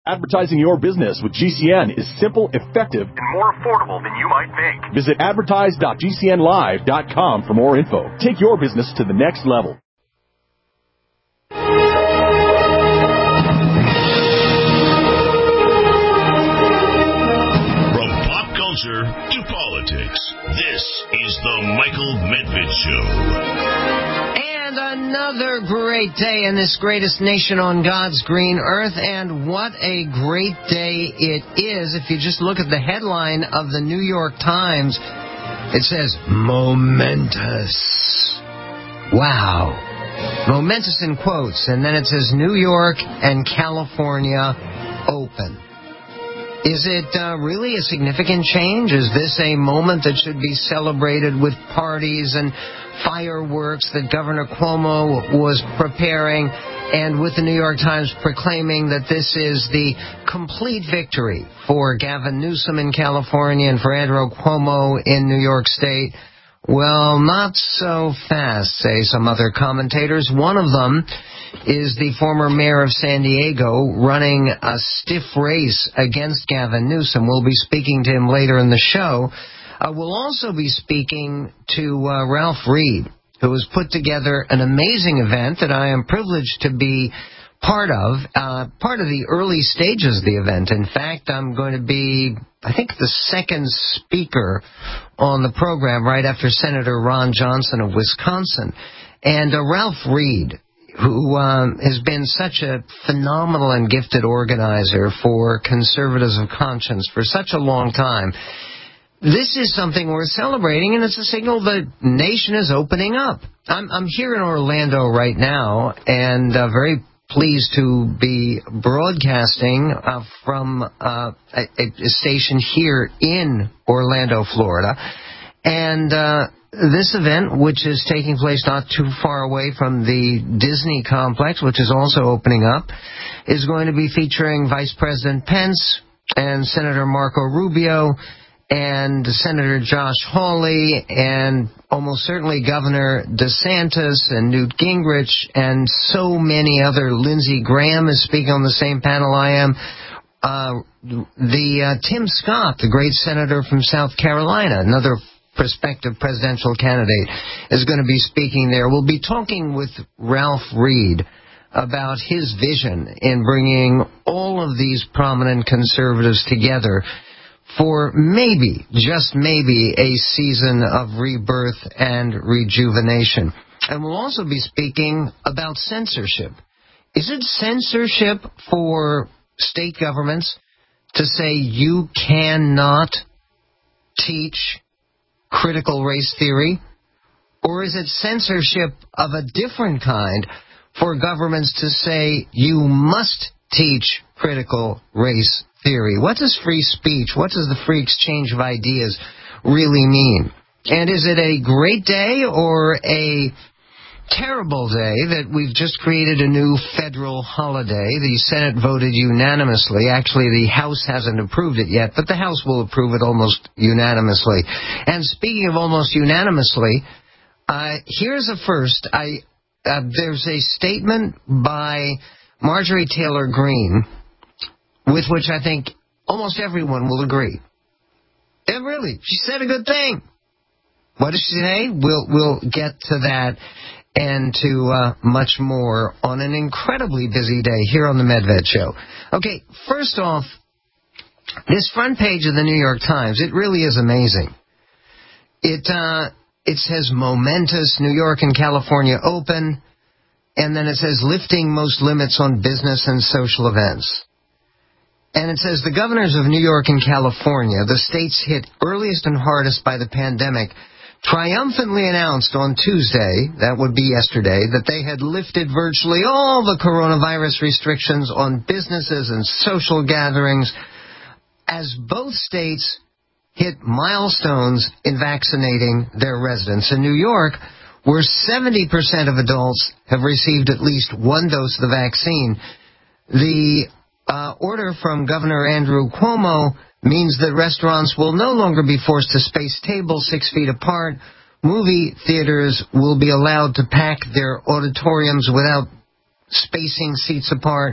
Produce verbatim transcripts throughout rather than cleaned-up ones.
Advertising your business with G C N is simple, effective, and more affordable than you might think. Visit advertise dot g c n live dot com for more info. Take your business to the next level. From pop culture to politics, this is the Michael Medved Show. Another great day in this greatest nation on God's green earth, and what a great day it is. If you just look at the headline of the New York Times, it says, momentous. Wow. Momentous in quotes, and then it says New York and California open. Is it uh, really a significant change? Is this a moment that should be celebrated with parties and fireworks that Governor Cuomo was preparing, and with the New York Times proclaiming that this is the complete victory for Gavin Newsom in California and for Andrew Cuomo in New York State? Well, not so fast, say some other commentators. One of them is the former mayor of San Diego running a stiff race against Gavin Newsom. We'll be speaking to him later in the show. Uh, we'll also be speaking to uh, Ralph Reed, who has put together an amazing event that I am privileged to be part of, uh, part of the early stages of the event. In fact, I'm going to be, I think, the second speaker on the program right after Senator Ron Johnson of Wisconsin. And uh, Ralph Reed, who um, has been such a phenomenal and gifted organizer for conservatives of conscience for such a long time. This is something worth celebrating, and it's a signal the nation is opening up. I'm, I'm here in Orlando right now, and uh, very pleased to be broadcasting uh, from uh, a, a station here in Orlando, Florida. And uh, this event, which is taking place not too far away from the Disney complex, which is also opening up, is going to be featuring Vice President Pence and Senator Marco Rubio and Senator Josh Hawley, and almost certainly Governor DeSantis and Newt Gingrich, and so many other. Lindsey Graham is speaking on the same panel I am. Uh, the uh, Tim Scott, the great senator from South Carolina, another prospective presidential candidate, is going to be speaking there. We'll be talking with Ralph Reed about his vision in bringing all of these prominent conservatives together for maybe, just maybe, a season of rebirth and rejuvenation. And we'll also be speaking about censorship. Is it censorship for state governments to say you cannot teach critical race theory? Or is it censorship of a different kind for governments to say you must teach critical race theory? What does free speech, what does the free exchange of ideas really mean? And is it a great day or a terrible day that we've just created a new federal holiday? The Senate voted unanimously. Actually, the House hasn't approved it yet, but the House will approve it almost unanimously. And speaking of almost unanimously, uh, here's a first. I uh, there's a statement by Marjorie Taylor Greene with which I think almost everyone will agree. And really, she said a good thing. What did she say? We'll, we'll get to that and to uh, much more on an incredibly busy day here on the Medved Show. Okay, first off, this front page of the New York Times, it really is amazing. It, uh, it says momentous, New York and California open, and then it says lifting most limits on business and social events. And it says the governors of New York and California, the states hit earliest and hardest by the pandemic, triumphantly announced on Tuesday, that would be yesterday, that they had lifted virtually all the coronavirus restrictions on businesses and social gatherings as both states hit milestones in vaccinating their residents. In New York, where seventy percent of adults have received at least one dose of the vaccine, the Uh, order from Governor Andrew Cuomo means that restaurants will no longer be forced to space tables six feet apart. Movie theaters will be allowed to pack their auditoriums without spacing seats apart.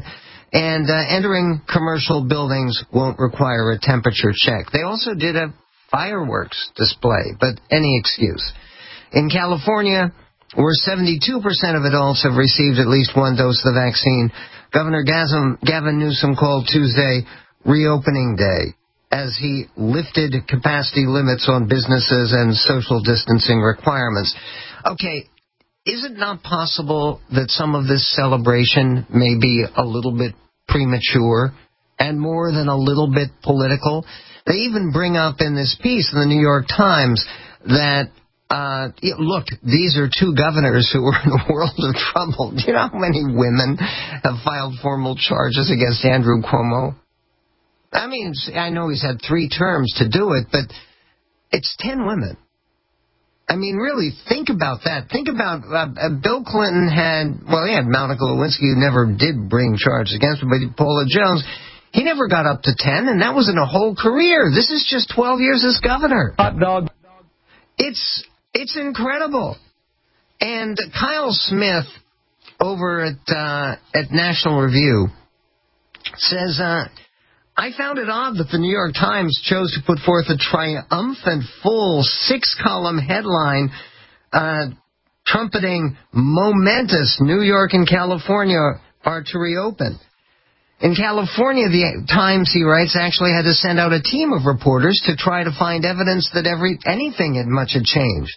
And uh, entering commercial buildings won't require a temperature check. They also did a fireworks display, but any excuse. In California, where seventy-two percent of adults have received at least one dose of the vaccine, Governor Gavin Newsom called Tuesday reopening day as he lifted capacity limits on businesses and social distancing requirements. Okay, is it not possible that some of this celebration may be a little bit premature and more than a little bit political? They even bring up in this piece in the New York Times that, uh, look, these are two governors who are in a world of trouble. Do you know how many women have filed formal charges against Andrew Cuomo? I mean, I know he's had three terms to do it, but it's ten women. I mean, really, think about that. Think about, uh, uh, Bill Clinton had, well, he had Monica Lewinsky, who never did bring charges against him, but Paula Jones, he never got up to ten, and that was in a whole career. This is just twelve years as governor. Hot dog. It's, it's incredible. And Kyle Smith over at, uh, at National Review says, uh, I found it odd that the New York Times chose to put forth a triumphant, full six-column headline uh, trumpeting momentous New York and California are to reopen. In California, the Times, he writes, actually had to send out a team of reporters to try to find evidence that every anything had much had changed.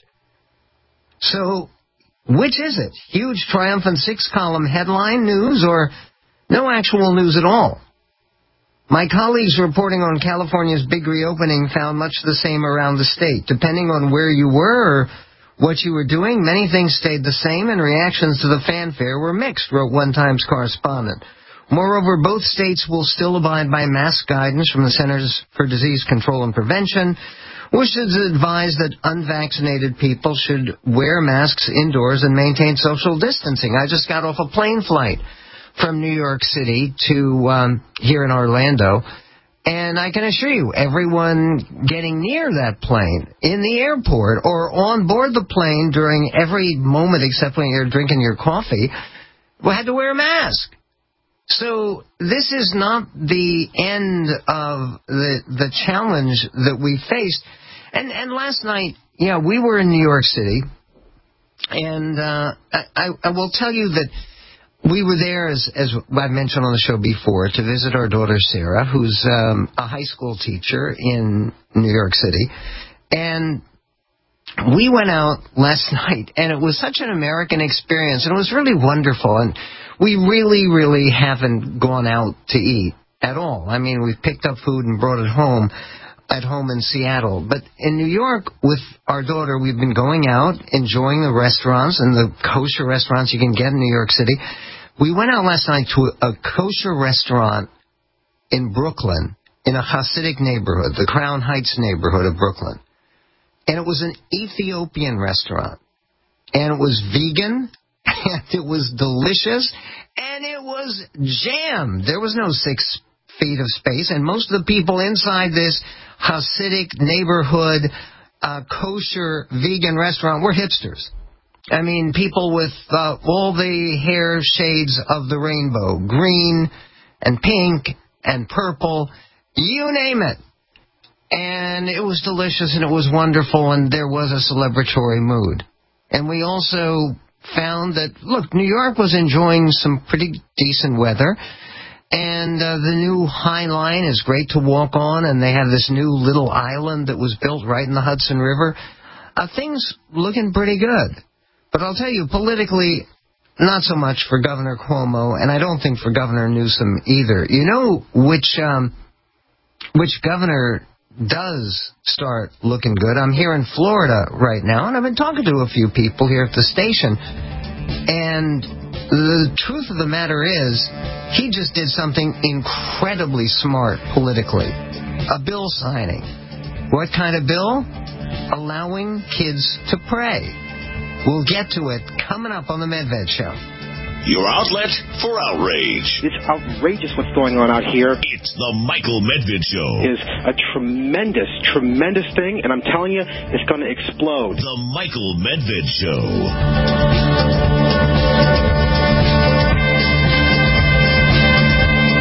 So, which is it? Huge, triumphant six-column headline news or no actual news at all? My colleagues reporting on California's big reopening found much the same around the state. Depending on where you were or what you were doing, many things stayed the same and reactions to the fanfare were mixed, wrote one Times correspondent. Moreover, both states will still abide by mask guidance from the Centers for Disease Control and Prevention, which has advised that unvaccinated people should wear masks indoors and maintain social distancing. I just got off a plane flight from New York City to um, here in Orlando, and I can assure you, everyone getting near that plane, in the airport, or on board the plane during every moment except when you're drinking your coffee, had to wear a mask. So this is not the end of the the challenge that we faced. And and last night, yeah, we were in New York City, and uh, I, I will tell you that we were there, as, as I mentioned on the show before, to visit our daughter Sarah, who's um, a high school teacher in New York City. And we went out last night, and it was such an American experience, and it was really wonderful. And we really, really haven't gone out to eat at all. I mean, we've picked up food and brought it home at home in Seattle. But in New York, with our daughter, we've been going out, enjoying the restaurants and the kosher restaurants you can get in New York City. We went out last night to a kosher restaurant in Brooklyn, in a Hasidic neighborhood, the Crown Heights neighborhood of Brooklyn. And it was an Ethiopian restaurant. And it was vegan, and it was delicious, and it was jammed. There was no six feet of space, and most of the people inside this Hasidic neighborhood uh, kosher vegan restaurant were hipsters. I mean, people with uh, all the hair shades of the rainbow, green and pink and purple, you name it. And it was delicious and it was wonderful, and there was a celebratory mood. And we also found that, look, New York was enjoying some pretty decent weather, and uh, the new High Line is great to walk on, and they have this new little island that was built right in the Hudson River. Uh, things looking pretty good. But I'll tell you, politically, not so much for Governor Cuomo, and I don't think for Governor Newsom either. You know which um, which governor does start looking good? I'm here in Florida right now, and I've been talking to a few people here at the station, and the truth of the matter is, he just did something incredibly smart politically. A bill signing. What kind of bill? Allowing kids to pray. We'll get to it coming up on the Medved Show. Your outlet for outrage. It's outrageous what's going on out here. It's the Michael Medved Show. Is a tremendous, tremendous thing, and I'm telling you, it's going to explode. The Michael Medved Show.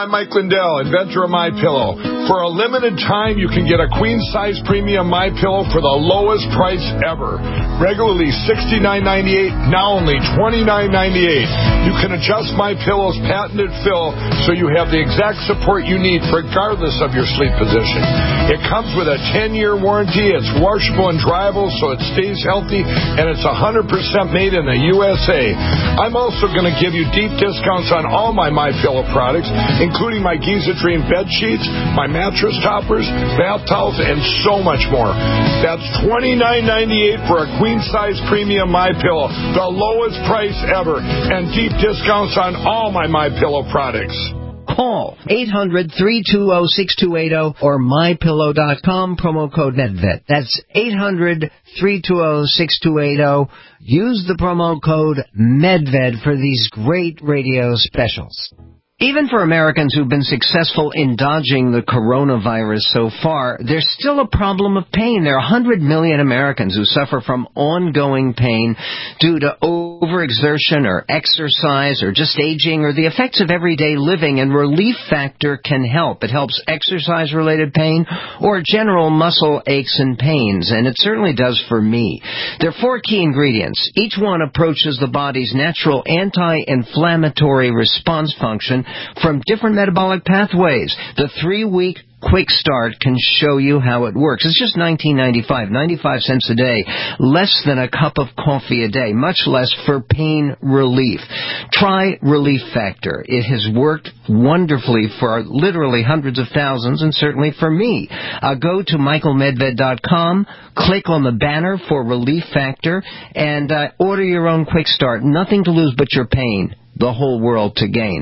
I'm Mike Lindell, inventor of MyPillow. For a limited time, you can get a queen-size premium MyPillow for the lowest price ever. Regularly sixty-nine ninety-eight, now only twenty-nine ninety-eight. You can adjust MyPillow's patented fill so you have the exact support you need regardless of your sleep position. It comes with a ten-year warranty. It's washable and dryable so it stays healthy, and it's one hundred percent made in the U S A. I'm also going to give you deep discounts on all my MyPillow products, including my Giza Dream bed sheets, my mattress toppers, bath towels, and so much more. That's twenty-nine ninety-eight for a queen-size premium MyPillow, the lowest price ever, and deep discounts on all my MyPillow products. Call eight hundred, three two zero, six two eight zero or my pillow dot com, promo code MedVet. That's eight hundred, three two zero, six two eight zero. Use the promo code MedVet for these great radio specials. Even for Americans who've been successful in dodging the coronavirus so far, there's still a problem of pain. There are one hundred million Americans who suffer from ongoing pain due to overexertion or exercise or just aging or the effects of everyday living, and Relief Factor can help. It helps exercise-related pain or general muscle aches and pains, and it certainly does for me. There are four key ingredients. Each one approaches the body's natural anti-inflammatory response function from different metabolic pathways. The three-week Quick Start can show you how it works. It's just nineteen ninety-five, ninety-five cents a day, less than a cup of coffee a day, much less for pain relief. Try Relief Factor. It has worked wonderfully for literally hundreds of thousands, and certainly for me. Uh, go to michael medved dot com, click on the banner for Relief Factor, and uh, order your own Quick Start. Nothing to lose but your pain, the whole world to gain.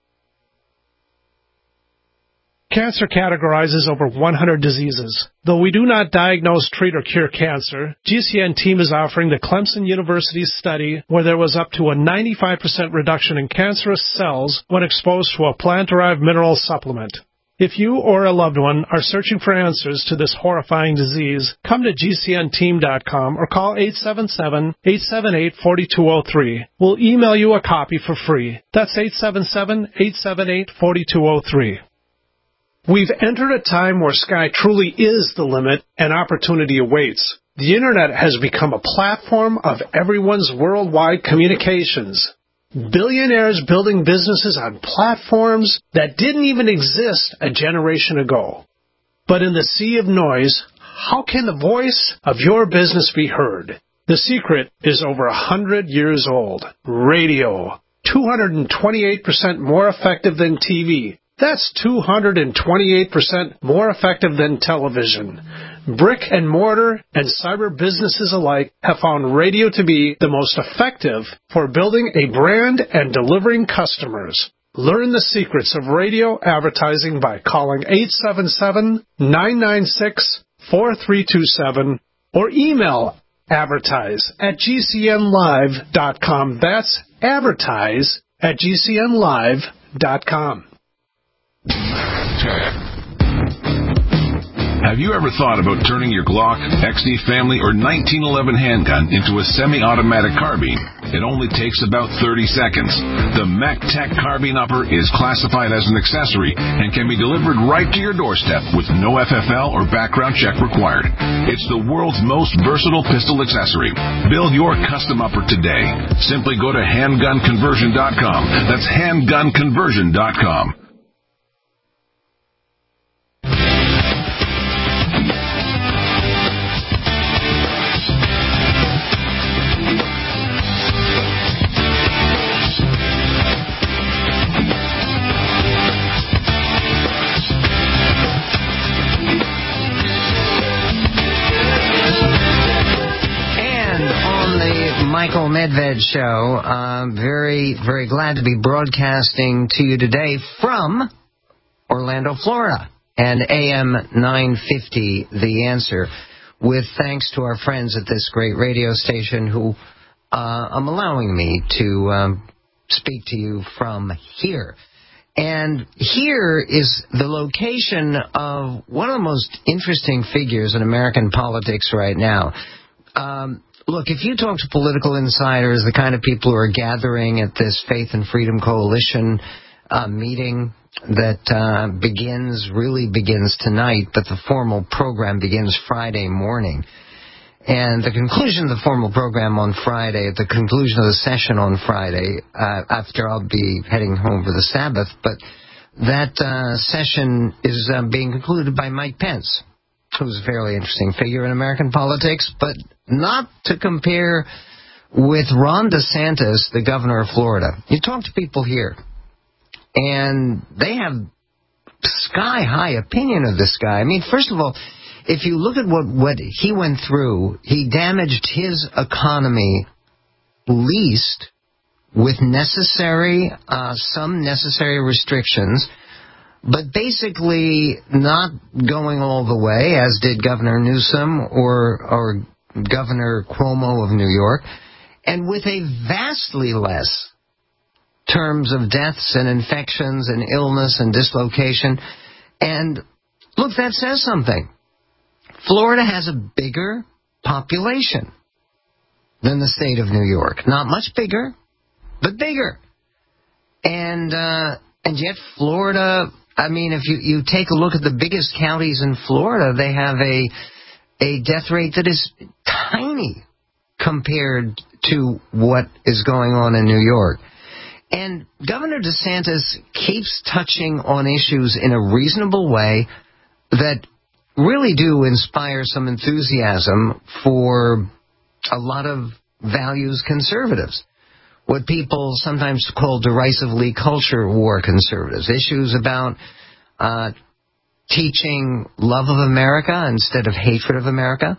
Cancer categorizes over one hundred diseases. Though we do not diagnose, treat, or cure cancer, G C N team is offering the Clemson University study where there was up to a ninety-five percent reduction in cancerous cells when exposed to a plant-derived mineral supplement. If you or a loved one are searching for answers to this horrifying disease, come to G C N team dot com or call eight seven seven, eight seven eight, four two zero three. We'll email you a copy for free. That's eight seven seven, eight seven eight, four two zero three. We've entered a time where sky truly is the limit and opportunity awaits. The Internet has become a platform of everyone's worldwide communications. Billionaires building businesses on platforms that didn't even exist a generation ago. But in the sea of noise, how can the voice of your business be heard? The secret is over a hundred years old. Radio. two hundred twenty-eight percent more effective than T V. That's two hundred twenty-eight percent more effective than television. Brick and mortar and cyber businesses alike have found radio to be the most effective for building a brand and delivering customers. Learn the secrets of radio advertising by calling eight seven seven, nine nine six, four three two seven or email advertise at g c n live dot com. That's advertise at g c n live dot com. Have you ever thought about turning your Glock, X D Family, or nineteen eleven handgun into a semi-automatic carbine? It only takes about thirty seconds. The MacTech Carbine Upper is classified as an accessory and can be delivered right to your doorstep with no F F L or background check required. It's the world's most versatile pistol accessory. Build your custom upper today. Simply go to handgun conversion dot com. That's handgun conversion dot com. Michael Medved Show. Uh, very, very glad to be broadcasting to you today from Orlando, Florida, and A M nine fifty, The Answer, with thanks to our friends at this great radio station who uh, are allowing me to um, speak to you from here. And here is the location of one of the most interesting figures in American politics right now. Um, Look, if you talk to political insiders, the kind of people who are gathering at this Faith and Freedom Coalition uh, meeting that uh, begins, really begins tonight, but the formal program begins Friday morning. And the conclusion of the formal program on Friday, at the conclusion of the session on Friday, uh, after I'll be heading home for the Sabbath, but that uh, session is uh, being concluded by Mike Pence, who's a fairly interesting figure in American politics, but not to compare with Ron DeSantis, the governor of Florida. You talk to people here, and they have sky-high opinion of this guy. I mean, first of all, if you look at what, what he went through, he damaged his economy least with necessary, uh, some necessary restrictions, but basically not going all the way, as did Governor Newsom or, or Governor Cuomo of New York, and with a vastly less terms of deaths and infections and illness and dislocation. And look, that says something. Florida has a bigger population than the state of New York. Not much bigger, but bigger. And uh, and yet Florida, I mean, if you, you take a look at the biggest counties in Florida, they have a a death rate that is tiny compared to what is going on in New York. And Governor DeSantis keeps touching on issues in a reasonable way that really do inspire some enthusiasm for a lot of values conservatives, what people sometimes call derisively culture war conservatives, issues about uh, teaching love of America instead of hatred of America,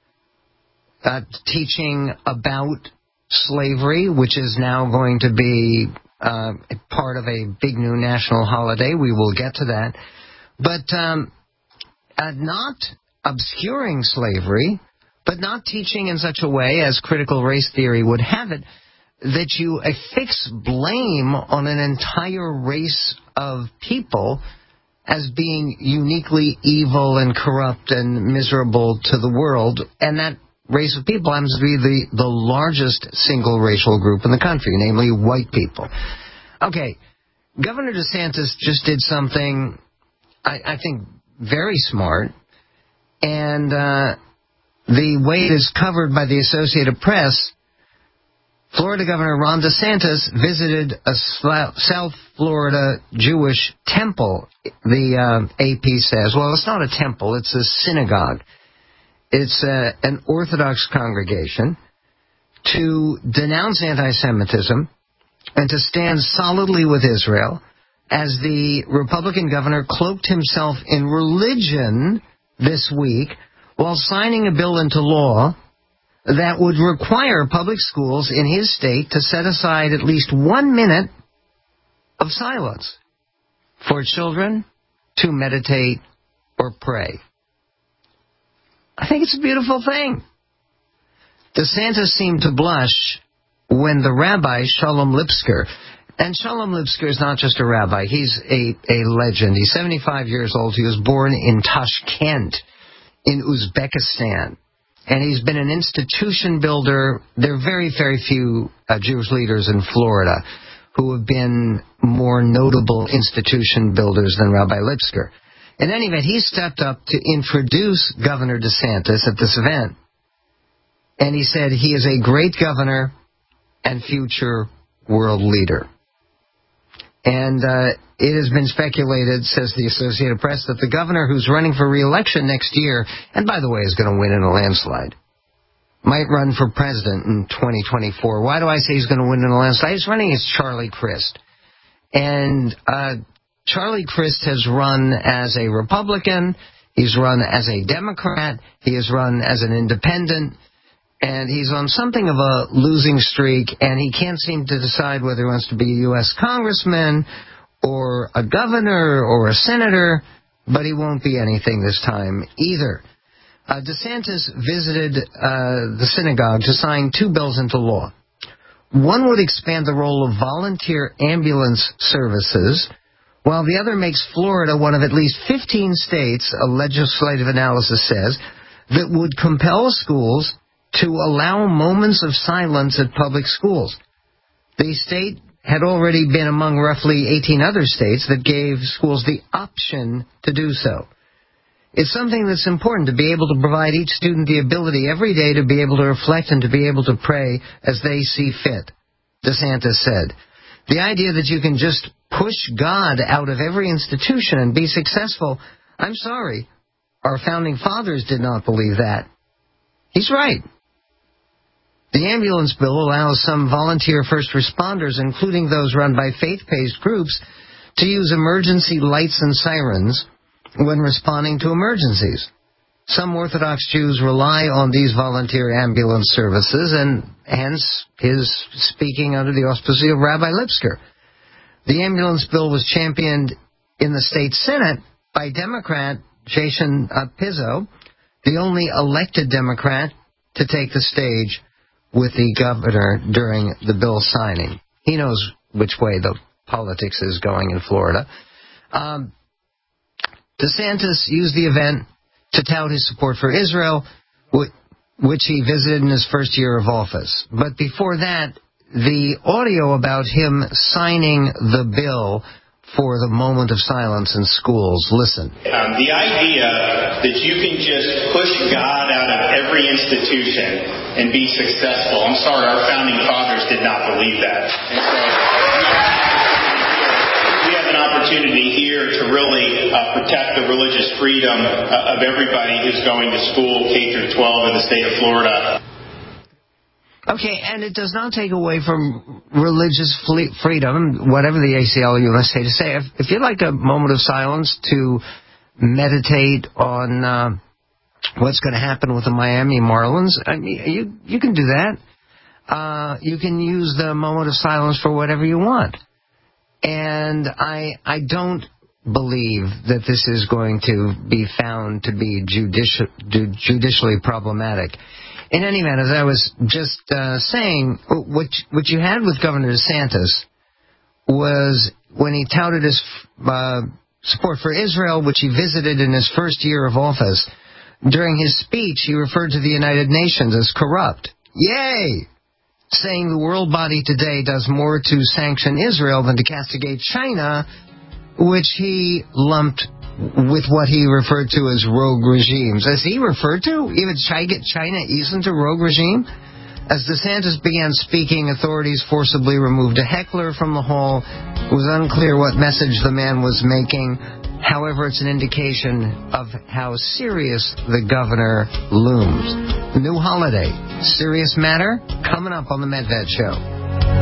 uh, teaching about slavery, which is now going to be uh, part of a big new national holiday. We will get to that. But um, uh, not obscuring slavery, but not teaching in such a way, as critical race theory would have it, that you affix blame on an entire race of people as being uniquely evil and corrupt and miserable to the world, and that race of people happens to be the, the largest single racial group in the country, namely white people. Okay, Governor DeSantis just did something, I, I think, very smart, and uh, the way it is covered by the Associated Press, Florida Governor Ron DeSantis visited a South Florida Jewish temple, the uh, A P says. Well, it's not a temple, it's a synagogue. It's uh, an Orthodox congregation, to denounce anti-Semitism and to stand solidly with Israel, as the Republican governor cloaked himself in religion this week while signing a bill into law that would require public schools in his state to set aside at least one minute of silence for children to meditate or pray. I think it's a beautiful thing. DeSantis seemed to blush when the rabbi, Shalom Lipsker, and Shalom Lipsker is not just a rabbi, he's a, a legend. He's seventy-five years old. He was born in Tashkent in Uzbekistan. And he's been an institution builder. There are very, very few uh, Jewish leaders in Florida who have been more notable institution builders than Rabbi Lipsker. In any event, he stepped up to introduce Governor DeSantis at this event. And he said he is a great governor and future world leader. And uh, it has been speculated, says the Associated Press, that the governor who's running for re-election next year, and by the way is going to win in a landslide, might run for president in twenty twenty-four. Why do I say he's going to win in a landslide? He's running as Charlie Crist. And uh, Charlie Crist has run as a Republican, he's run as a Democrat, he has run as an independent, and he's on something of a losing streak, and he can't seem to decide whether he wants to be a U S congressman or a governor or a senator, but he won't be anything this time either. Uh, DeSantis visited uh, the synagogue to sign two bills into law. One would expand the role of volunteer ambulance services, while the other makes Florida one of at least fifteen states, a legislative analysis says, that would compel schools to allow moments of silence at public schools. The state had already been among roughly eighteen other states that gave schools the option to do so. It's something that's important to be able to provide each student the ability every day to be able to reflect and to be able to pray as they see fit, DeSantis said. The idea that you can just push God out of every institution and be successful, I'm sorry, our founding fathers did not believe that. He's right. The ambulance bill allows some volunteer first responders, including those run by faith-based groups, to use emergency lights and sirens when responding to emergencies. Some Orthodox Jews rely on these volunteer ambulance services, and hence his speaking under the auspices of Rabbi Lipsker. The ambulance bill was championed in the state Senate by Democrat Jason uh, Pizzo, the only elected Democrat to take the stage with the governor during the bill signing. He knows which way the politics is going in Florida. Um, DeSantis used the event to tout his support for Israel, which he visited in his first year of office. But before that, the audio about him signing the bill for the moment of silence in schools. Listen. Um, the idea that you can just push God out of every institution and be successful, I'm sorry, our founding fathers did not believe that. And so we have an opportunity here to really uh, protect the religious freedom uh, of everybody who's going to school, K through twelve in the state of Florida. Okay, and it does not take away from religious freedom, whatever the A C L U S A to say. If, if you'd like a moment of silence to meditate on uh, what's going to happen with the Miami Marlins, I mean, you you can do that. Uh, you can use the moment of silence for whatever you want. And I I don't believe that this is going to be found to be judici- judicially problematic. In any event, as I was just uh, saying, what what you had with Governor DeSantis was when he touted his uh, support for Israel, which he visited in his first year of office. During his speech, he referred to the United Nations as corrupt. Yay! Saying the world body today does more to sanction Israel than to castigate China, which he lumped with what he referred to as rogue regimes. As he referred to, even China isn't a rogue regime. As DeSantis began speaking, authorities forcibly removed a heckler from the hall. It was unclear what message the man was making. However, it's an indication of how serious the governor looms. New holiday, serious matter, coming up on the Medved Show.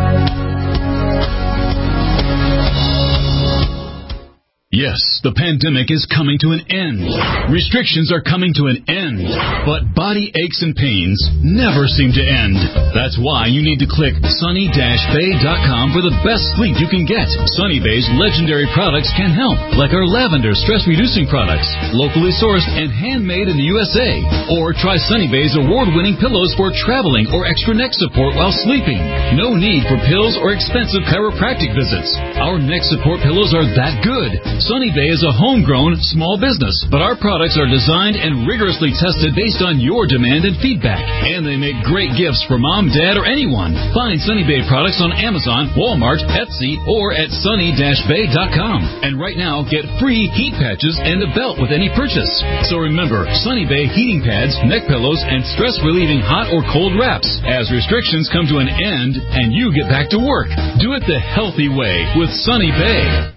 Yes, the pandemic is coming to an end. Restrictions are coming to an end. But body aches and pains never seem to end. That's why you need to click sunny dash bay dot com for the best sleep you can get. Sunny Bay's legendary products can help, like our lavender stress-reducing products, locally sourced and handmade in the U S A. Or try Sunny Bay's award-winning pillows for traveling or extra neck support while sleeping. No need for pills or expensive chiropractic visits. Our neck support pillows are that good. Sunny Bay is a homegrown small business, but our products are designed and rigorously tested based on your demand and feedback. And they make great gifts for mom, dad, or anyone. Find Sunny Bay products on Amazon, Walmart, Etsy, or at sunny dash bay dot com. And right now, get free heat patches and a belt with any purchase. So remember, Sunny Bay heating pads, neck pillows, and stress-relieving hot or cold wraps. As restrictions come to an end and you get back to work, do it the healthy way with Sunny Bay.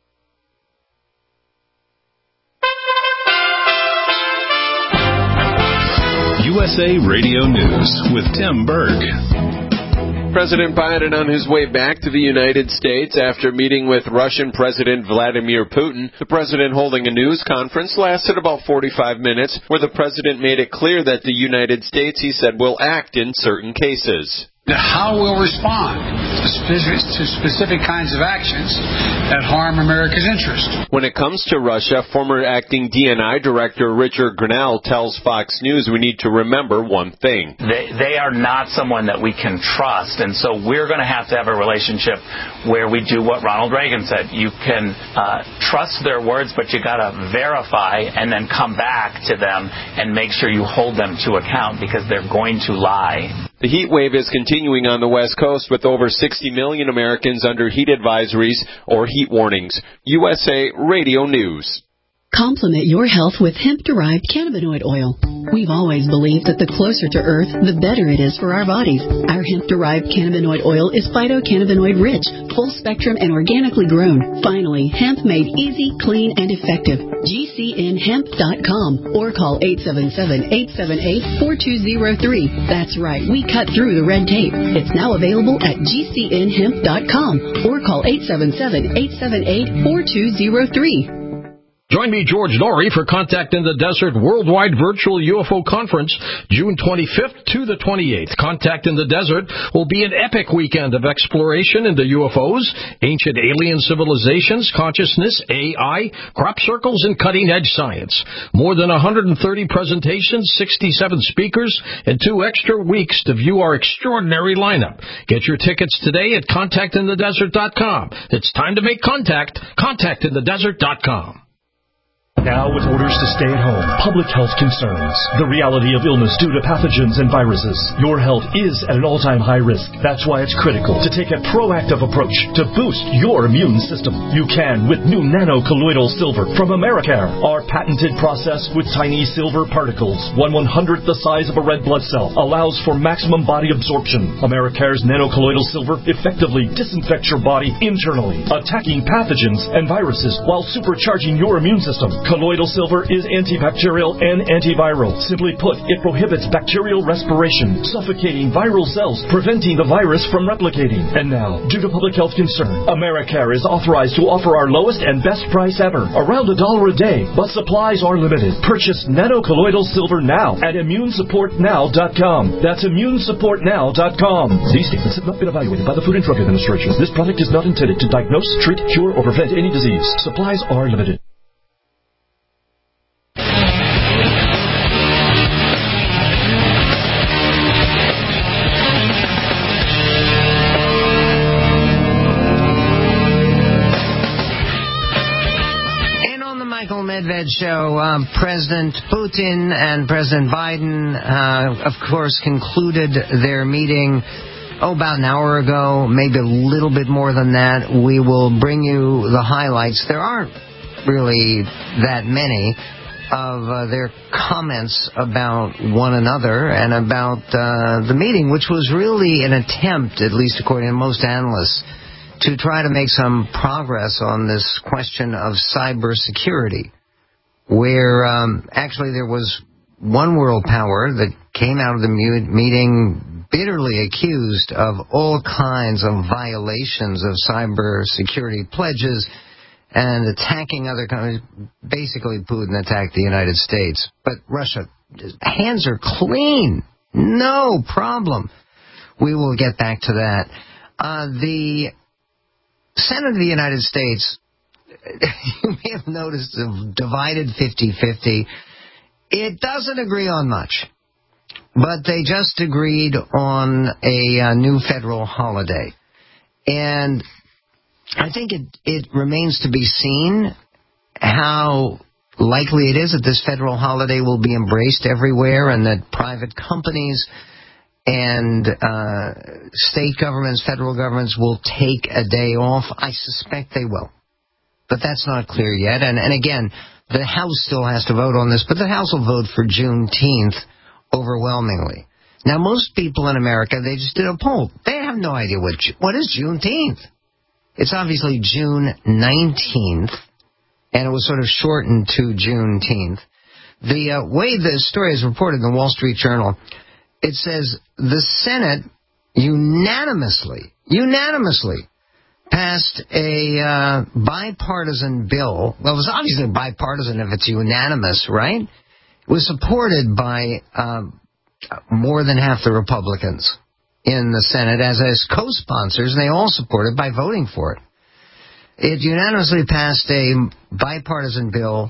U S A Radio News with Tim Berg. President Biden on his way back to the United States after meeting with Russian President Vladimir Putin. The president holding a news conference lasted about forty-five minutes, where the president made it clear that the United States, he said, will act in certain cases. How we'll respond to specific, to specific kinds of actions that harm America's interest. When it comes to Russia, former acting D N I director Richard Grenell tells Fox News we need to remember one thing. They, they are not someone that we can trust, and so we're going to have to have a relationship where we do what Ronald Reagan said. You can uh, trust their words, but you got to verify and then come back to them and make sure you hold them to account, because they're going to lie. The heat wave is continuing on the West Coast with over sixty million Americans under heat advisories or heat warnings. U S A Radio News. Complement your health with hemp-derived cannabinoid oil. We've always believed that the closer to Earth, the better it is for our bodies. Our hemp-derived cannabinoid oil is phytocannabinoid-rich, full-spectrum, and organically grown. Finally, hemp made easy, clean, and effective. G C N hemp dot com or call eight seven seven, eight seven eight, four two zero three. That's right, we cut through the red tape. It's now available at G C N hemp dot com or call eight seven seven, eight seven eight, four two zero three. Join me, George Norrie, for Contact in the Desert Worldwide Virtual U F O Conference, June twenty-fifth to the twenty-eighth. Contact in the Desert will be an epic weekend of exploration into U F Os, ancient alien civilizations, consciousness, A I, crop circles, and cutting-edge science. More than one hundred thirty presentations, sixty-seven speakers, and two extra weeks to view our extraordinary lineup. Get your tickets today at contact in the desert dot com. It's time to make contact. contact in the desert dot com. Now, with orders to stay at home, public health concerns, the reality of illness due to pathogens and viruses, your health is at an all-time high risk. That's why it's critical to take a proactive approach to boost your immune system. You can with new nano-colloidal silver from Americare. Our patented process with tiny silver particles, one one-hundredth the size of a red blood cell, allows for maximum body absorption. Americare's nano-colloidal silver effectively disinfects your body internally, attacking pathogens and viruses while supercharging your immune system. Colloidal silver is antibacterial and antiviral. Simply put, it prohibits bacterial respiration, suffocating viral cells, preventing the virus from replicating. And now, due to public health concern, Americare is authorized to offer our lowest and best price ever, around a dollar a day, but supplies are limited. Purchase nano-colloidal silver now at immune support now dot com. That's immune support now dot com. These statements have not been evaluated by the Food and Drug Administration. This product is not intended to diagnose, treat, cure, or prevent any disease. Supplies are limited. Medved show, um, President Putin and President Biden, uh, of course, concluded their meeting oh, about an hour ago, maybe a little bit more than that. We will bring you the highlights. There aren't really that many of uh, their comments about one another and about uh, the meeting, which was really an attempt, at least according to most analysts, to try to make some progress on this question of cybersecurity, where um, actually there was one world power that came out of the meeting bitterly accused of all kinds of violations of cybersecurity pledges and attacking other countries. Basically, Putin attacked the United States. But Russia, hands are clean. No problem. We will get back to that. Uh, the Senate of the United States, you may have noticed, divided fifty-fifty. It doesn't agree on much, but they just agreed on a, a new federal holiday. And I think it, it remains to be seen how likely it is that this federal holiday will be embraced everywhere and that private companies and uh, state governments, federal governments will take a day off. I suspect they will. But that's not clear yet. And, and again, the House still has to vote on this, but the House will vote for Juneteenth overwhelmingly. Now, most people in America, they just did a poll. They have no idea what what is Juneteenth. It's obviously June nineteenth, and it was sort of shortened to Juneteenth. The uh, way the story is reported in the Wall Street Journal, it says the Senate unanimously, unanimously passed a uh, bipartisan bill. Well, it was obviously bipartisan if it's unanimous, right? It was supported by um, more than half the Republicans in the Senate as, as co-sponsors, and they all supported by voting for it. It unanimously passed a bipartisan bill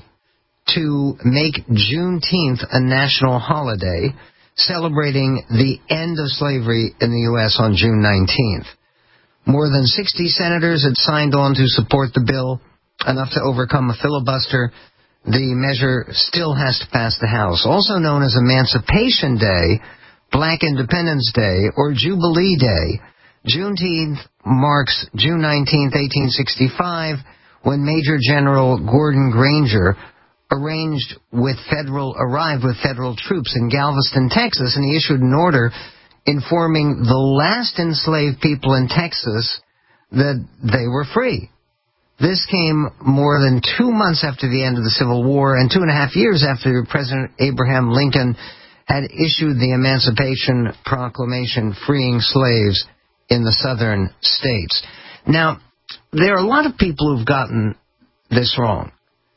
to make Juneteenth a national holiday, celebrating the end of slavery in the U S on June nineteenth. More than sixty senators had signed on to support the bill, enough to overcome a filibuster. The measure still has to pass the House. Also known as Emancipation Day, Black Independence Day, or Jubilee Day. Juneteenth marks June nineteenth, eighteen sixty-five, when Major General Gordon Granger arranged with federal, arrived with federal troops in Galveston, Texas, and he issued an order informing the last enslaved people in Texas that they were free. This came more than two months after the end of the Civil War and two and a half years after President Abraham Lincoln had issued the Emancipation Proclamation freeing slaves in the southern states. Now, there are a lot of people who've gotten this wrong,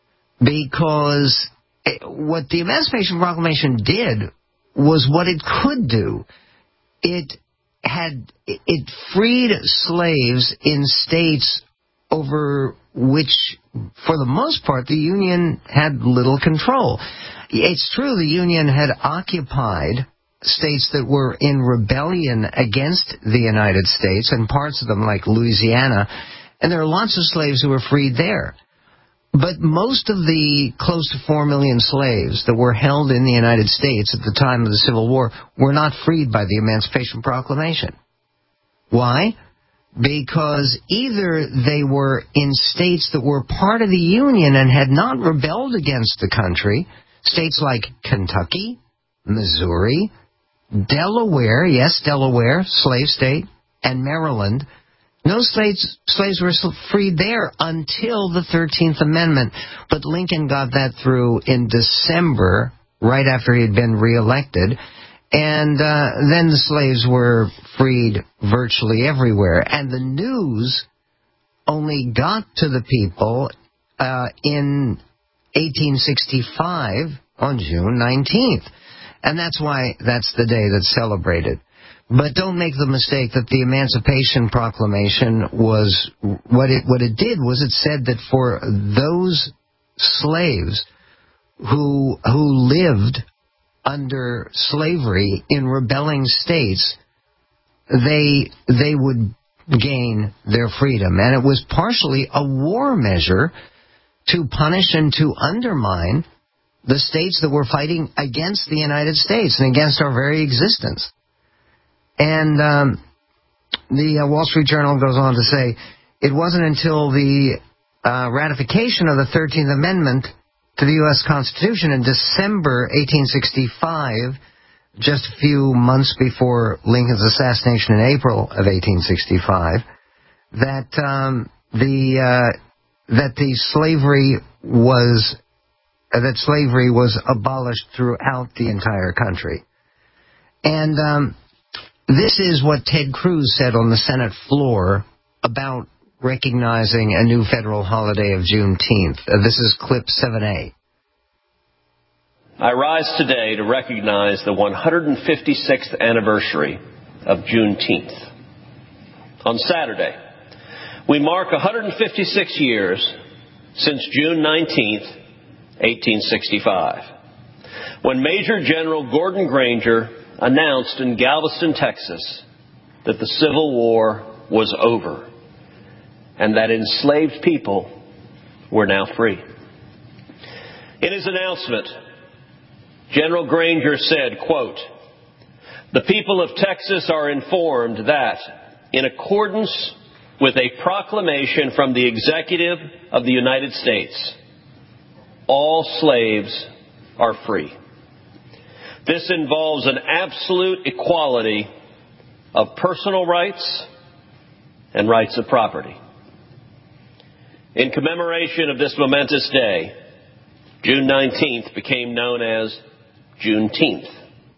because what the Emancipation Proclamation did was what it could do. It had it freed slaves in states over which, for the most part, the Union had little control. It's true the Union had occupied states that were in rebellion against the United States, and parts of them, like Louisiana, and there are lots of slaves who were freed there. But most of the close to four million slaves that were held in the United States at the time of the Civil War were not freed by the Emancipation Proclamation. Why? Because either they were in states that were part of the Union and had not rebelled against the country, states like Kentucky, Missouri, Delaware, yes, Delaware, slave state, and Maryland. No slaves, slaves were freed there until the thirteenth Amendment, but Lincoln got that through in December, right after he had been reelected, and uh, then the slaves were freed virtually everywhere. And the news only got to the people uh, in eighteen sixty-five on June nineteenth. And that's why that's the day that's celebrated. But don't make the mistake that the Emancipation Proclamation was, what it, what it did was it said that for those slaves who, who lived under slavery in rebelling states, they, they would gain their freedom. And it was partially a war measure to punish and to undermine the states that were fighting against the United States and against our very existence. And um, the uh, Wall Street Journal goes on to say, it wasn't until the uh, ratification of the thirteenth Amendment to the U S Constitution in December eighteen sixty-five, just a few months before Lincoln's assassination in April of eighteen sixty-five, that um, the uh, that the slavery was uh, that slavery was abolished throughout the entire country. And um, this is what Ted Cruz said on the Senate floor about recognizing a new federal holiday of Juneteenth. Uh, this is clip seven A. I rise today to recognize the one hundred fifty-sixth anniversary of Juneteenth. On Saturday, we mark one hundred fifty-six years since June nineteenth, eighteen sixty-five, when Major General Gordon Granger announced in Galveston, Texas, that the Civil War was over and that enslaved people were now free. In his announcement, General Granger said, quote, "The people of Texas are informed that, in accordance with a proclamation from the Executive of the United States, all slaves are free. This involves an absolute equality of personal rights and rights of property." In commemoration of this momentous day, June nineteenth became known as Juneteenth.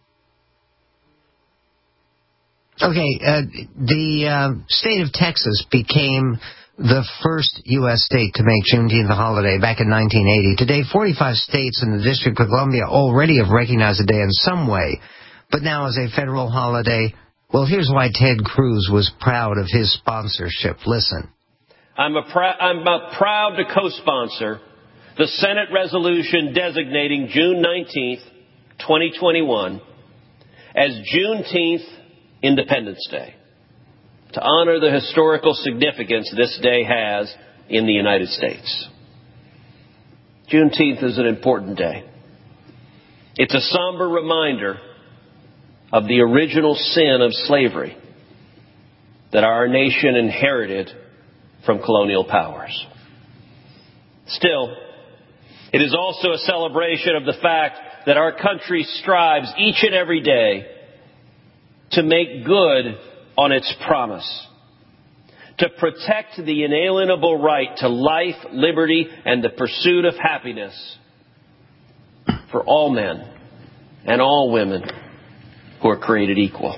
Okay, uh, the uh, state of Texas became the first U S state to make Juneteenth a holiday back in nineteen eighty. Today, forty-five states and the District of Columbia already have recognized the day in some way. But now as a federal holiday, well, here's why Ted Cruz was proud of his sponsorship. Listen. I'm, a pr- I'm a proud to co-sponsor the Senate resolution designating June nineteenth, twenty twenty-one as Juneteenth Independence Day, to honor the historical significance this day has in the United States. Juneteenth is an important day. It's a somber reminder of the original sin of slavery that our nation inherited from colonial powers. Still, it is also a celebration of the fact that our country strives each and every day to make good on its promise, to protect the inalienable right to life, liberty, and the pursuit of happiness for all men and all women who are created equal.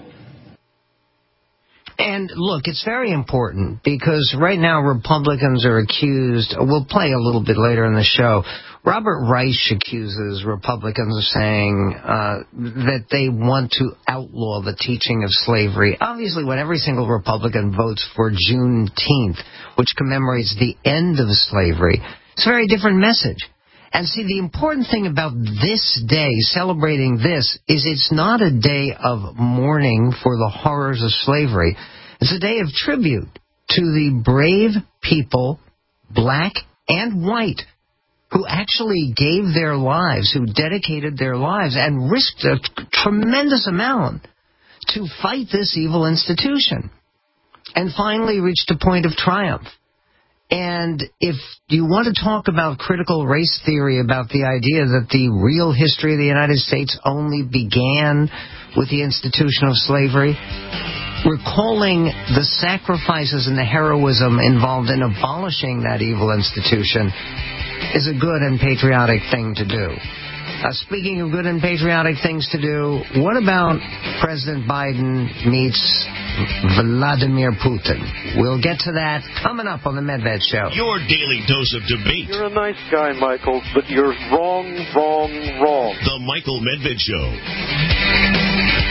And look, it's very important because right now Republicans are accused, we'll play a little bit later in the show, Robert Reich accuses Republicans of saying uh, that they want to outlaw the teaching of slavery. Obviously, when every single Republican votes for Juneteenth, which commemorates the end of slavery, it's a very different message. And see, the important thing about this day, celebrating this, is it's not a day of mourning for the horrors of slavery. It's a day of tribute to the brave people, black and white, who actually gave their lives, who dedicated their lives and risked a tremendous amount to fight this evil institution, and finally reached a point of triumph. And if you want to talk about critical race theory, about the idea that the real history of the United States only began with the institution of slavery, recalling the sacrifices and the heroism involved in abolishing that evil institution is a good and patriotic thing to do. Uh, speaking of good and patriotic things to do, what about President Biden meets Vladimir Putin? We'll get to that coming up on the Medved Show. Your daily dose of debate. You're a nice guy, Michael, but you're wrong, wrong, wrong. The Michael Medved Show.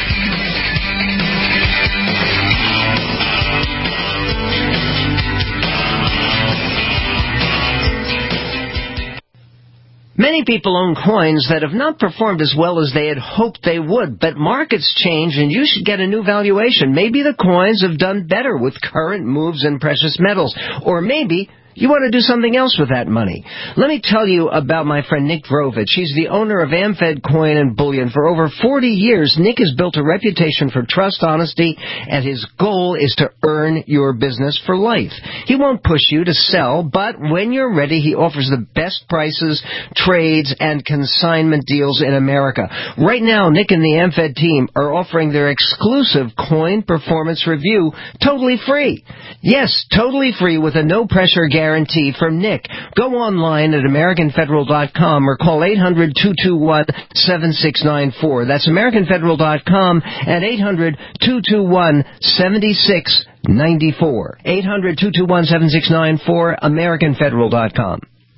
Many people own coins that have not performed as well as they had hoped they would, but markets change and you should get a new valuation. Maybe the coins have done better with current moves in precious metals, or maybe you want to do something else with that money. Let me tell you about my friend Nick Vrovich. He's the owner of AmFed Coin and Bullion. For over forty years, Nick has built a reputation for trust, honesty, and his goal is to earn your business for life. He won't push you to sell, but when you're ready, he offers the best prices, trades, and consignment deals in America. Right now, Nick and the AmFed team are offering their exclusive coin performance review totally free. Yes, totally free with a no-pressure guarantee. Guarantee from Nick. Go online at American Federal dot com or call eight hundred, two two one, seven six nine four. That's American Federal dot com at eight hundred, two two one, seven six nine four. eight hundred, two two one, seven six nine four, American Federal dot com.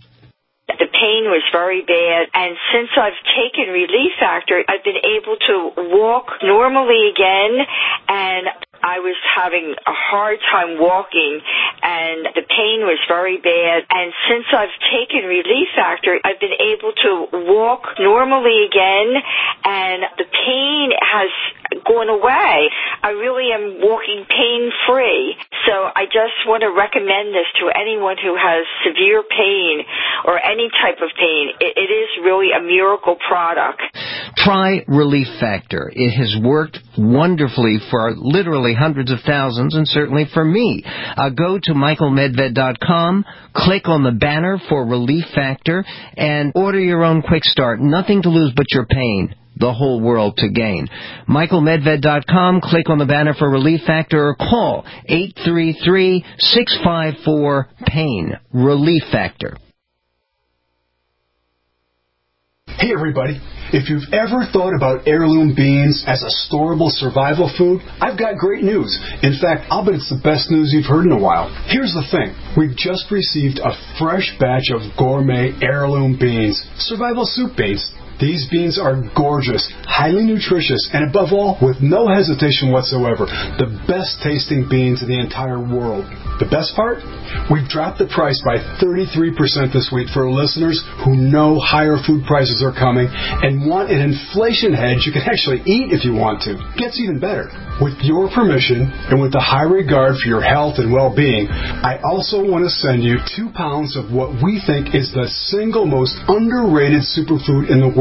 The pain was very bad, and since I've taken Relief Factor, I've been able to walk normally again, and I was having a hard time walking, and the pain was very bad. And since I've taken Relief Factor, I've been able to walk normally again, and the pain has gone away. I really am walking pain-free. So I just want to recommend this to anyone who has severe pain or any type of pain. It, it is really a miracle product. Try Relief Factor. It has worked wonderfully for literally hundreds of thousands, and certainly for me. Uh, go to Michael Medved dot com, click on the banner for Relief Factor, and order your own quick start. Nothing to lose but your pain. The whole world to gain. Michael Medved dot com, click on the banner for Relief Factor, or call eight three three, six five four, PAIN. Relief Factor. Hey everybody, if you've ever thought about heirloom beans as a storable survival food, I've got great news. In fact, I'll bet it's the best news you've heard in a while. Here's the thing. We've just received a fresh batch of gourmet heirloom beans, survival soup beans. These beans are gorgeous, highly nutritious, and above all, with no hesitation whatsoever, the best tasting beans in the entire world. The best part? We've dropped the price by thirty-three percent this week for listeners who know higher food prices are coming and want an inflation hedge you can actually eat if you want to. Gets even better. With your permission, and with a high regard for your health and well-being, I also want to send you two pounds of what we think is the single most underrated superfood in the world.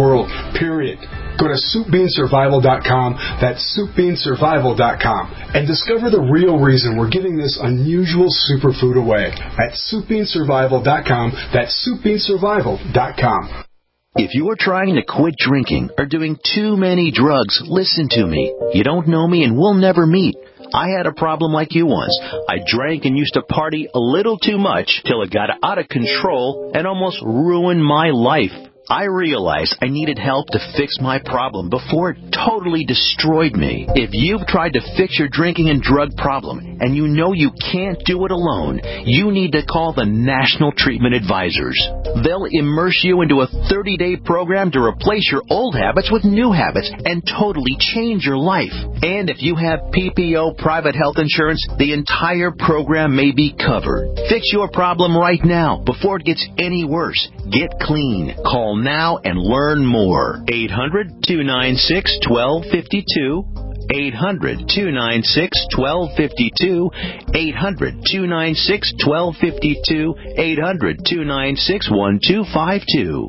world, period. Go to soup bean survival dot com, that's soup bean survival dot com, and discover the real reason we're giving this unusual superfood away at soup bean survival dot com, that's soup bean survival dot com. If you are trying to quit drinking or doing too many drugs, listen to me. You don't know me and we'll never meet. I had a problem like you once. I drank and used to party a little too much till it got out of control and almost ruined my life. I realized I needed help to fix my problem before it totally destroyed me. If you've tried to fix your drinking and drug problem and you know you can't do it alone, you need to call the National Treatment Advisors. They'll immerse you into a thirty-day program to replace your old habits with new habits and totally change your life. And if you have P P O private health insurance, the entire program may be covered. Fix your problem right now before it gets any worse. Get clean. Call now and learn more. eight hundred, two nine six, one two five two. eight hundred, two nine six, one two five two. eight hundred, two nine six, one two five two. eight hundred, two nine six, one two five two.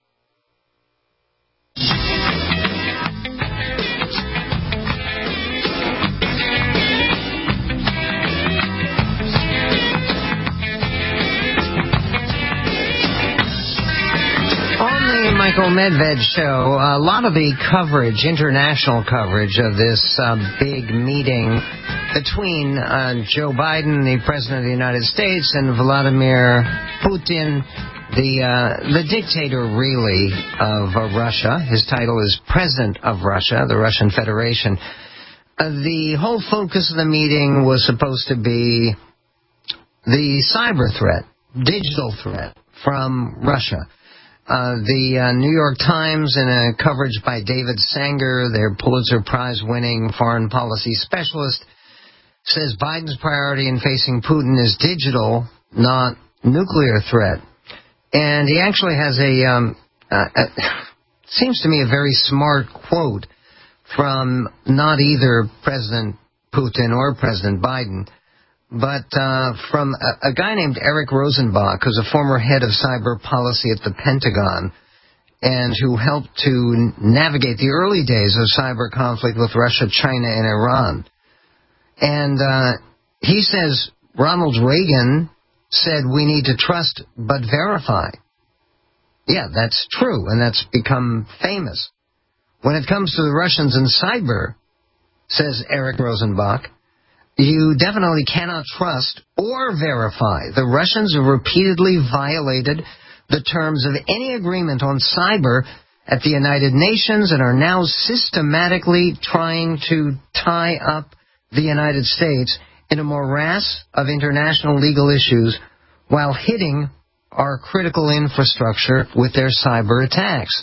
Michael Medved Show. A lot of the coverage, international coverage of this uh, big meeting between uh, Joe Biden, the President of the United States, and Vladimir Putin, the uh, the dictator, really, of uh, Russia. His title is President of Russia, the Russian Federation. Uh, the whole focus of the meeting was supposed to be the cyber threat, digital threat from Russia. Uh, the uh, New York Times, in a coverage by David Sanger, their Pulitzer Prize-winning foreign policy specialist, says Biden's priority in facing Putin is digital, not nuclear threat. And he actually has a, um, uh, a seems to me, a very smart quote from not either President Putin or President Biden, but uh, from a, a guy named Eric Rosenbach, who's a former head of cyber policy at the Pentagon, and who helped to navigate the early days of cyber conflict with Russia, China, and Iran. And uh, he says Ronald Reagan said we need to trust but verify. Yeah, that's true, and that's become famous. When it comes to the Russians and cyber, says Eric Rosenbach, you definitely cannot trust or verify. The Russians have repeatedly violated the terms of any agreement on cyber at the United Nations and are now systematically trying to tie up the United States in a morass of international legal issues while hitting our critical infrastructure with their cyber attacks.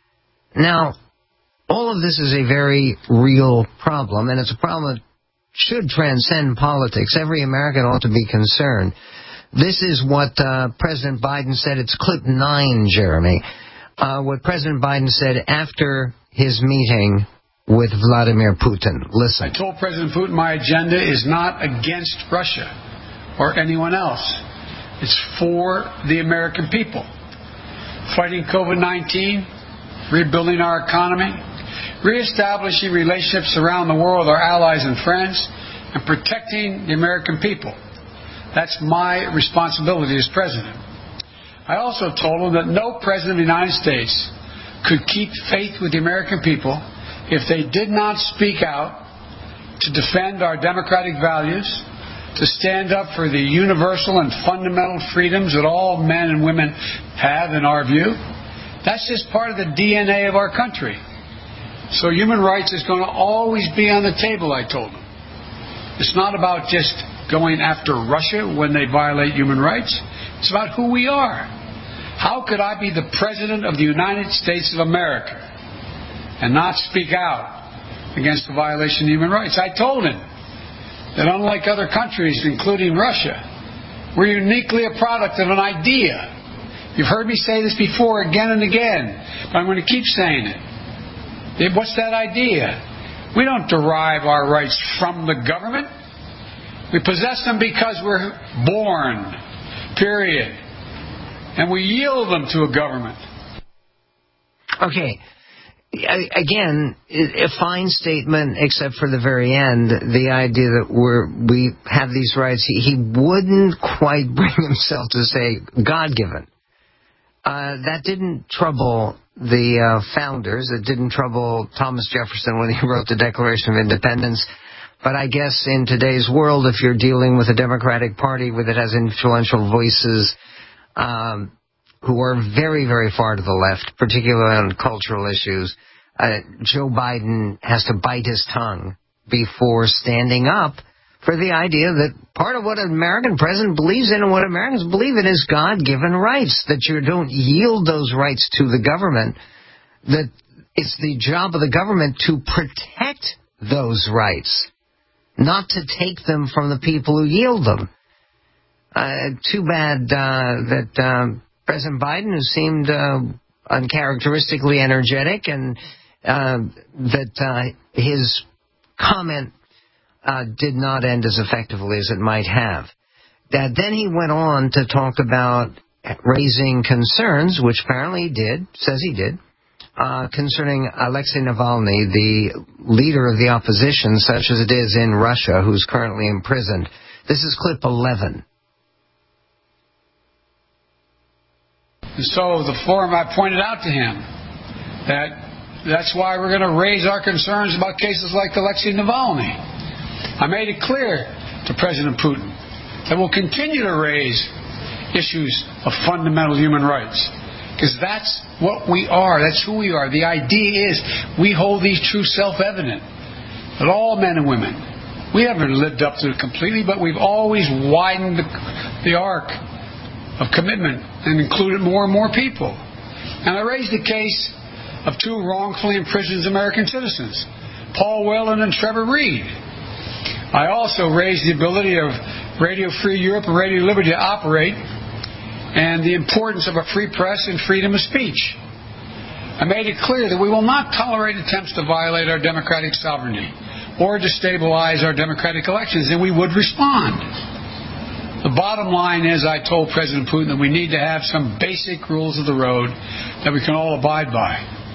Now, all of this is a very real problem, and it's a problem that should transcend politics. Every American ought to be concerned. This is what uh, President Biden said. It's clip nine, Jeremy. Uh, what President Biden said after his meeting with Vladimir Putin. Listen. I told President Putin my agenda is not against Russia or anyone else. It's for the American people. Fighting COVID nineteen, rebuilding our economy, reestablishing relationships around the world with our allies and friends, and protecting the American people. That's my responsibility as president. I also told him that no president of the United States could keep faith with the American people if they did not speak out to defend our democratic values, to stand up for the universal and fundamental freedoms that all men and women have, in our view. That's just part of the D N A of our country. So human rights is going to always be on the table, I told them. It's not about just going after Russia when they violate human rights. It's about who we are. How could I be the President of the United States of America and not speak out against the violation of human rights? I told him that unlike other countries, including Russia, we're uniquely a product of an idea. You've heard me say this before again and again, but I'm going to keep saying it. What's that idea? We don't derive our rights from the government. We possess them because we're born, period. And we yield them to a government. Okay. Again, a fine statement, except for the very end, the idea that we're, we have these rights. He, he wouldn't quite bring himself to say God-given. Uh, that didn't trouble the uh, founders. It didn't trouble Thomas Jefferson when he wrote the Declaration of Independence. But I guess in today's world, if you're dealing with a Democratic Party that has influential voices um, who are very, very far to the left, particularly on cultural issues, uh, Joe Biden has to bite his tongue before standing up for the idea that part of what an American president believes in and what Americans believe in is God-given rights, that you don't yield those rights to the government, that it's the job of the government to protect those rights, not to take them from the people who yield them. Uh, too bad uh, that um, President Biden, who seemed uh, uncharacteristically energetic, and uh, that uh, his comment Uh, did not end as effectively as it might have. Uh, then he went on to talk about raising concerns, which apparently he did, says he did, uh, concerning Alexei Navalny, the leader of the opposition, such as it is in Russia, who's currently imprisoned. This is clip eleven. So the forum, I pointed out to him that that's why we're going to raise our concerns about cases like Alexei Navalny. I made it clear to President Putin that we'll continue to raise issues of fundamental human rights, because that's what we are. That's who we are. The idea is we hold these truths self-evident, that all men and women, we haven't lived up to it completely, but we've always widened the, the arc of commitment and included more and more people. And I raised the case of two wrongfully imprisoned American citizens, Paul Whelan and Trevor Reed. I also raised the ability of Radio Free Europe and Radio Liberty to operate and the importance of a free press and freedom of speech. I made it clear that we will not tolerate attempts to violate our democratic sovereignty or destabilize our democratic elections, and we would respond. The bottom line is, I told President Putin that we need to have some basic rules of the road that we can all abide by.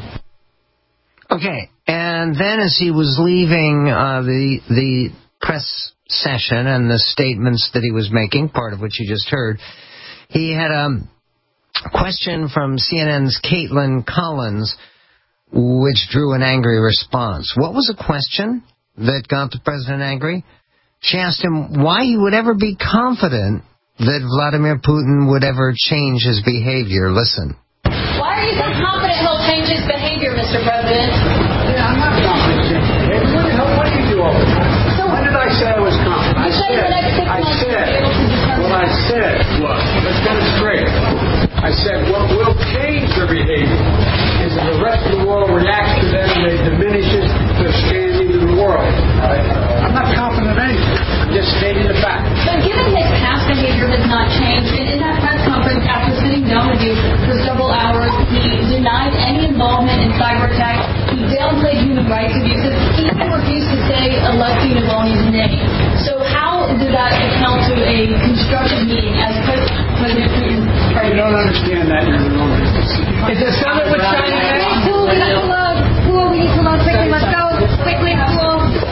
Okay, and then as he was leaving uh, the the press session and the statements that he was making, part of which you just heard, he had a question from C N N's Caitlin Collins, which drew an angry response. What was the question that got the president angry? She asked him why he would ever be confident that Vladimir Putin would ever change his behavior. Listen. Why are you so confident he'll change his behavior, Mister President? Yeah, I'm not confident. What the hell, what do you do all the time? When did I say I was confident? I said, I said, what I said was, let's get it straight. I said what will change their behavior is that the rest of the world reacts to them and they diminishes their standing in the world. I'm not confident of anything. I'm just stating the fact. But given his past behavior has not changed, and in that press conference after sitting down with you for several hours, he denied any involvement in cyber attacks. He downplayed human rights abuses. He even refused to say Alexei Navalny's name. So how did that account to a constructive meeting as President Putin? You don't understand that. You're in the wrong business. Is the summit with China? Who we need to love? Who we need to love? Quickly, let's go. Quickly, who?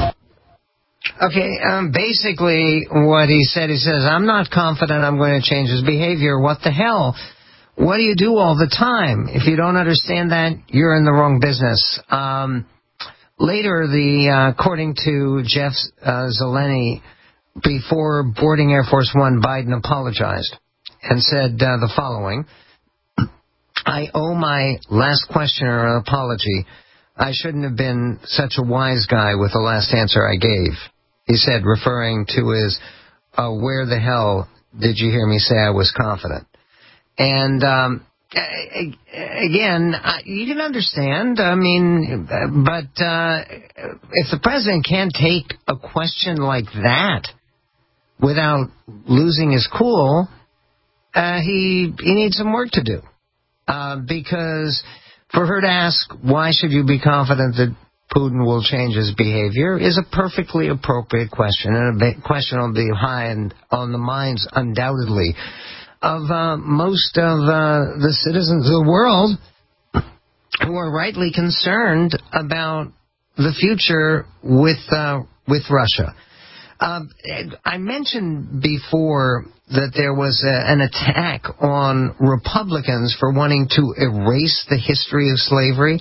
Okay, um, basically what he said, he says, I'm not confident I'm going to change his behavior. What the hell? What do you do all the time? If you don't understand that, you're in the wrong business. Um, later, the uh, according to Jeff uh, Zeleny, before boarding Air Force One, Biden apologized and said uh, the following: I owe my last questioner an apology. I shouldn't have been such a wise guy with the last answer I gave. He said, referring to his, uh, where the hell did you hear me say I was confident? And um, again, you can understand, I mean, but uh, if the president can't take a question like that without losing his cool, uh, he, he needs some work to do. Uh, because for her to ask, why should you be confident that Putin will change his behavior, is a perfectly appropriate question, and a question on the high and on the minds, undoubtedly, of uh, most of uh, the citizens of the world. who are rightly concerned about the future with uh, with Russia. Uh, I mentioned before that there was a, an attack on Republicans for wanting to erase the history of slavery.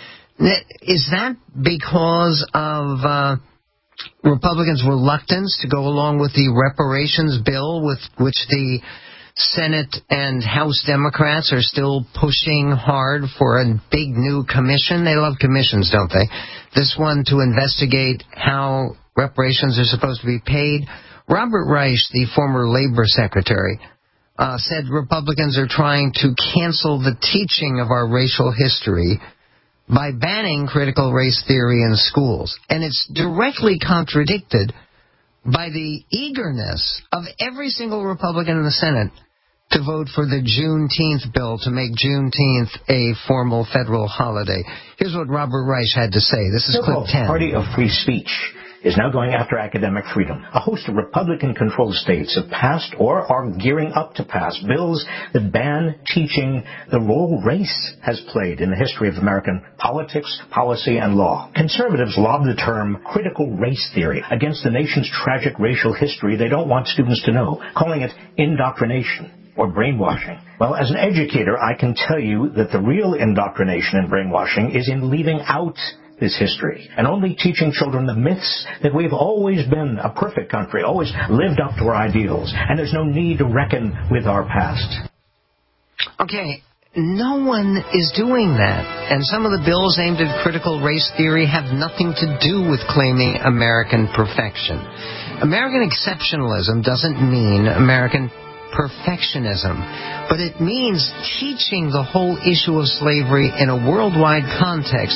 Is that because of uh, Republicans' reluctance to go along with the reparations bill, with which the Senate and House Democrats are still pushing hard for a big new commission? They love commissions, don't they? This one to investigate how reparations are supposed to be paid. Robert Reich, the former labor secretary, uh, said Republicans are trying to cancel the teaching of our racial history by banning critical race theory in schools. And it's directly contradicted by the eagerness of every single Republican in the Senate to vote for the Juneteenth bill to make Juneteenth a formal federal holiday. Here's what Robert Reich had to say. This is clip ten. Party of Free Speech is now going after academic freedom. A host of Republican-controlled states have passed or are gearing up to pass bills that ban teaching the role race has played in the history of American politics, policy, and law. Conservatives lob the term critical race theory against the nation's tragic racial history they don't want students to know, calling it indoctrination or brainwashing. Well, as an educator, I can tell you that the real indoctrination and brainwashing is in leaving out this history and only teaching children the myths that we've always been a perfect country, always lived up to our ideals, and there's no need to reckon with our past. Okay, no one is doing that. And some of the bills aimed at critical race theory have nothing to do with claiming American perfection. American exceptionalism doesn't mean American perfectionism, but it means teaching the whole issue of slavery in a worldwide context.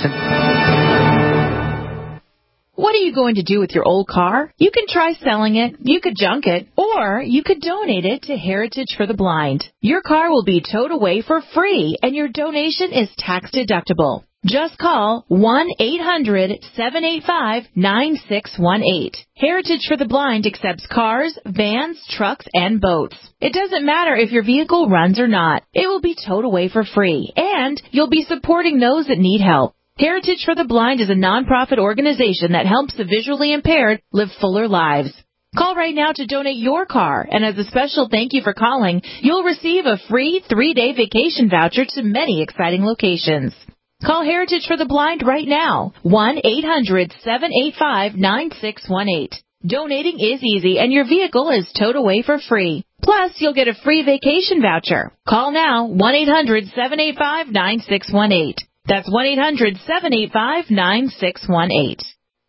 What are you going to do with your old car? You can try selling it, you could junk it, or you could donate it to Heritage for the Blind. Your car will be towed away for free, and your donation is tax deductible. Just call one eight hundred seven eight five nine six one eight. Heritage for the Blind accepts cars, vans, trucks, and boats. It doesn't matter if your vehicle runs or not. It will be towed away for free, and you'll be supporting those that need help. Heritage for the Blind is a nonprofit organization that helps the visually impaired live fuller lives. Call right now to donate your car, and as a special thank you for calling, you'll receive a free three-day vacation voucher to many exciting locations. Call Heritage for the Blind right now, one eight hundred seven eight five nine six one eight. Donating is easy, and your vehicle is towed away for free. Plus, you'll get a free vacation voucher. Call now, one eight hundred seven eight five nine six one eight. That's one eight hundred seven eight five nine six one eight.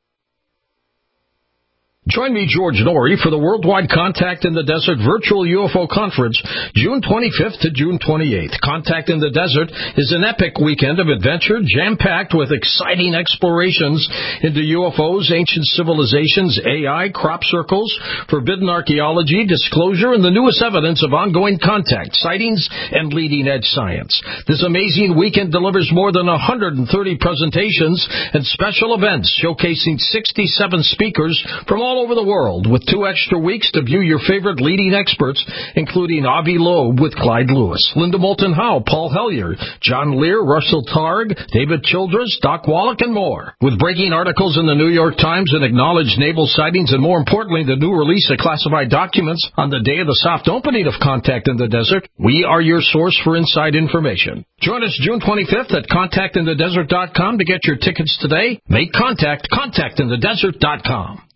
Join me, George Norrie, for the Worldwide Contact in the Desert Virtual U F O Conference, June twenty-fifth to June twenty-eighth. Contact in the Desert is an epic weekend of adventure, jam-packed with exciting explorations into U F Os, ancient civilizations, A I, crop circles, forbidden archaeology, disclosure, and the newest evidence of ongoing contact, sightings, and leading-edge science. This amazing weekend delivers more than one hundred thirty presentations and special events showcasing sixty-seven speakers from all over the world, with two extra weeks to view your favorite leading experts, including Avi Loeb with Clyde Lewis, Linda Moulton Howe, Paul Hellyer, John Lear, Russell Targ, David Childress, Doc Wallach, and more. With breaking articles in the New York Times and acknowledged naval sightings, and more importantly, the new release of classified documents on the day of the soft opening of Contact in the Desert, we are your source for inside information. Join us June twenty-fifth at contact in the desert dot com to get your tickets today. Make contact, contact in the desert dot com.